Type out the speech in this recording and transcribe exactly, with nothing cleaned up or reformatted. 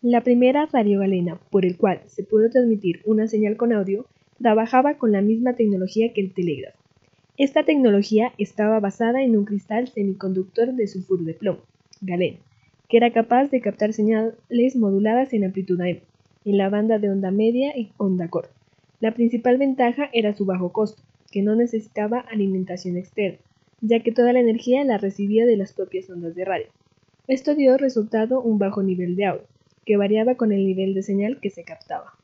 La primera radiogalena, por el cual se pudo transmitir una señal con audio, trabajaba con la misma tecnología que el telégrafo. Esta tecnología estaba basada en un cristal semiconductor de sulfuro de plomo, galena, que era capaz de captar señales moduladas en amplitud A M, en la banda de onda media y onda corta. La principal ventaja era su bajo costo, que no necesitaba alimentación externa, ya que toda la energía la recibía de las propias ondas de radio. Esto dio resultado un bajo nivel de audio, que variaba con el nivel de señal que se captaba.